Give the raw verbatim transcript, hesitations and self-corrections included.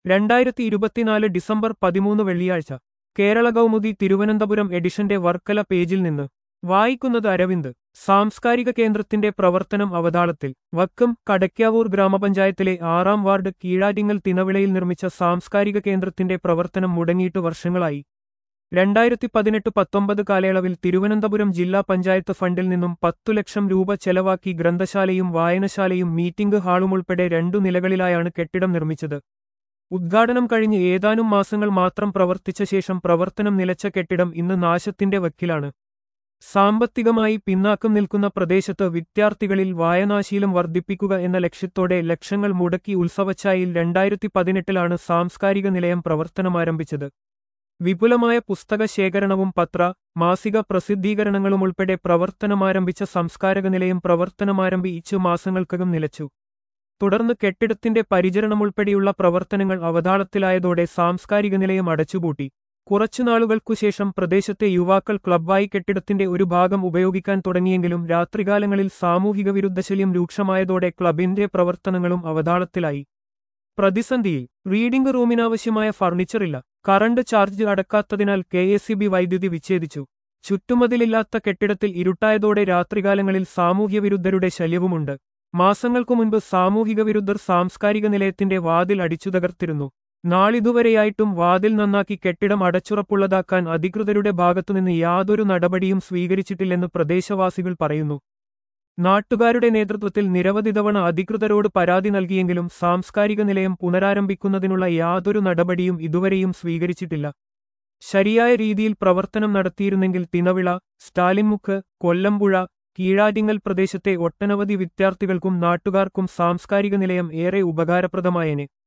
രണ്ടായിരത്തി ഇരുപത്തിനാല് ഡിസംബർ പതിമൂന്ന് വെള്ളിയാഴ്ച കേരള കൗമുദി തിരുവനന്തപുരം എഡിഷന്റെ വർക്കല പേജിൽ നിന്ന് വായിക്കുന്നത് അരവിന്ദ്. സാംസ്കാരിക കേന്ദ്രത്തിന്റെ പ്രവർത്തനം അവതാളത്തിൽ. വക്കം കടയ്ക്കാവൂർ ഗ്രാമപഞ്ചായത്തിലെ ആറാം വാർഡ് കീഴാറ്റിങ്ങൽ തിനവിളയിൽ നിർമ്മിച്ച സാംസ്കാരിക കേന്ദ്രത്തിന്റെ പ്രവർത്തനം മുടങ്ങിയിട്ട് വർഷങ്ങളായി. രണ്ടായിരത്തി പതിനെട്ട് പത്തൊമ്പത് കാലയളവിൽ തിരുവനന്തപുരം ജില്ലാ പഞ്ചായത്ത് ഫണ്ടിൽ നിന്നും പത്തു ലക്ഷം രൂപ ചെലവാക്കി ഗ്രന്ഥശാലയും വായനശാലയും മീറ്റിംഗ് ഹാളുമുൾപ്പെടെ രണ്ടു നിലകളിലായാണ് കെട്ടിടം നിർമ്മിച്ചത്. ഉദ്ഘാടനം കഴിഞ്ഞ് ഏതാനും മാസങ്ങൾ മാത്രം പ്രവർത്തിച്ച ശേഷം പ്രവർത്തനം നിലച്ച കെട്ടിടം ഇന്ന് നാശത്തിന്റെ വക്കിലാണ്. സാമ്പത്തികമായി പിന്നാക്കം നിൽക്കുന്ന പ്രദേശത്ത് വിദ്യാർത്ഥികളിൽ വായനാശീലം വർദ്ധിപ്പിക്കുക എന്ന ലക്ഷ്യത്തോടെ ലക്ഷങ്ങൾ മുടക്കി ഉത്സവച്ചായിൽ രണ്ടായിരത്തി പതിനെട്ടിലാണ് സാംസ്കാരിക നിലയം പ്രവർത്തനമാരംഭിച്ചത്. വിപുലമായ പുസ്തക ശേഖരണവും പത്ര, മാസിക പ്രസിദ്ധീകരണങ്ങളുമുൾപ്പെടെ പ്രവർത്തനമാരംഭിച്ച സാംസ്കാരിക നിലയം പ്രവർത്തനമാരംഭിച്ചു മാസങ്ങൾക്കകം നിലച്ചു. തുടർന്ന് കെട്ടിടത്തിന്റെ പരിചരണമുൾപ്പെടെയുള്ള പ്രവർത്തനങ്ങൾ അവതാളത്തിലായതോടെ സാംസ്കാരിക നിലയം അടച്ചുപൂട്ടി. കുറച്ചുനാളുകൾക്കുശേഷം പ്രദേശത്തെ യുവാക്കൾ ക്ലബ്ബായി കെട്ടിടത്തിന്റെ ഒരു ഭാഗം ഉപയോഗിക്കാൻ തുടങ്ങിയെങ്കിലും രാത്രികാലങ്ങളിൽ സാമൂഹിക വിരുദ്ധശല്യം രൂക്ഷമായതോടെ ക്ലബിന്റെ പ്രവർത്തനങ്ങളും അവതാളത്തിലായി. പ്രതിസന്ധിയിൽ. റീഡിംഗ് റൂമിനാവശ്യമായ ഫർണിച്ചറില്ല. കറണ്ട് ചാർജ് അടക്കാത്തതിനാൽ കെ എസ് ഇ ബി വൈദ്യുതി വിച്ഛേദിച്ചു. ചുറ്റുമതിലില്ലാത്ത കെട്ടിടത്തിൽ ഇരുട്ടായതോടെ രാത്രികാലങ്ങളിൽ സാമൂഹ്യവിരുദ്ധരുടെ ശല്യവുമുണ്ട്. മാസങ്ങൾക്കു മുൻപ് സാമൂഹിക വിരുദ്ധർ സാംസ്കാരിക നിലയത്തിന്റെ വാതിൽ അടിച്ചു തകർത്തിരുന്നു. നാളിതുവരെയായിട്ടും വാതിൽ നന്നാക്കി കെട്ടിടം അടച്ചുറപ്പുള്ളതാക്കാൻ അധികൃതരുടെ ഭാഗത്തുനിന്ന് യാതൊരു നടപടിയും സ്വീകരിച്ചിട്ടില്ലെന്ന് പ്രദേശവാസികൾ പറയുന്നു. നാട്ടുകാരുടെ നേതൃത്വത്തിൽ നിരവധി തവണ അധികൃതരോട് പരാതി നൽകിയെങ്കിലും സാംസ്കാരിക നിലയം പുനരാരംഭിക്കുന്നതിനുള്ള യാതൊരു നടപടിയും ഇതുവരെയും സ്വീകരിച്ചിട്ടില്ല. ശരിയായ രീതിയിൽ പ്രവർത്തനം നടത്തിയിരുന്നെങ്കിൽ തിനവിള, സ്റ്റാലിൻമുക്ക്, കൊല്ലമ്പുഴ, കീഴാറ്റിങ്ങൽ പ്രദേശത്തെ ഒട്ടനവധി വിദ്യാർത്ഥികൾക്കും നാട്ടുകാർക്കും സാംസ്കാരിക നിലയം ഏറെ ഉപകാരപ്രദമായേനെ.